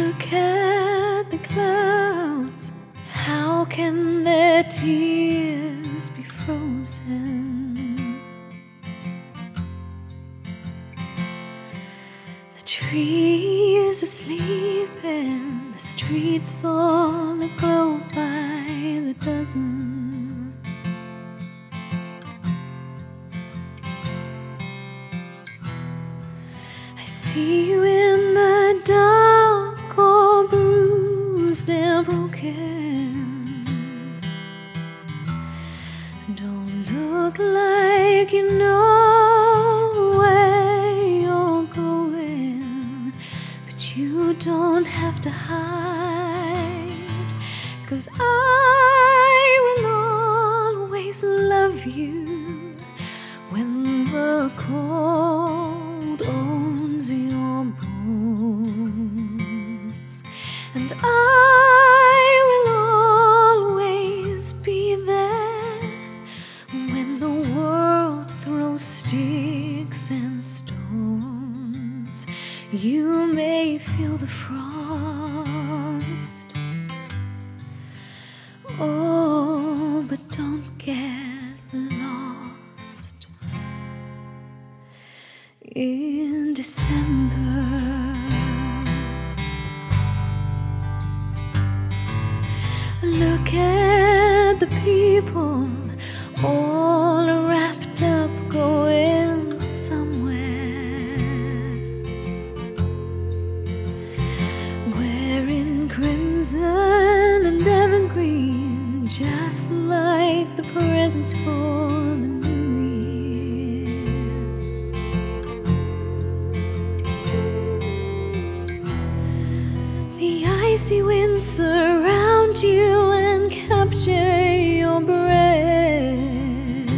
Look at the clouds. How can their tears be frozen? The trees are sleeping, the streets all aglow by the dozen. I see you in the dark, all bruised and broken. Don't look like you know where you're going, but you don't have to hide, 'cause I will always love you when the cold owns your bones, and I will always be there when the world throws sticks and stones. You may feel the frost, oh, but don't get lost in December. Look at the people all wrapped up going somewhere, wearing crimson and evergreen, just like the presents for the new year. The icy winds surround you and capture your breath.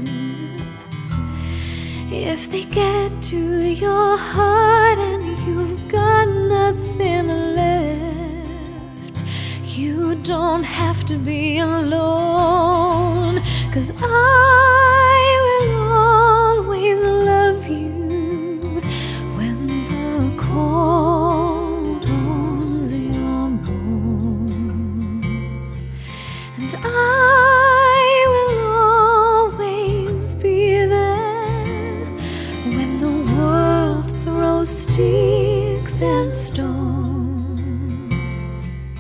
If they get to your heart and you've got nothing left, you don't have to be alone, 'cause I will always love you when the cold owns your bones, and I will always be there when the world throws sticks and stones.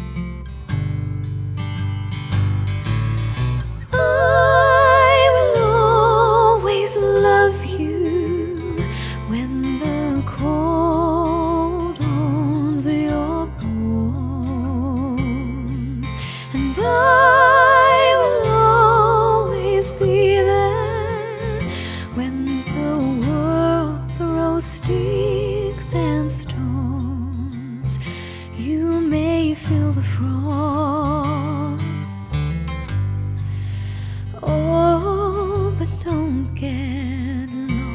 I will always love you when the cold owns your bones, and I will always be there when the world throws sticks and stones. You may feel the frost, oh, but don't get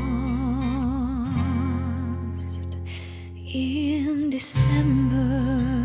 lost in December.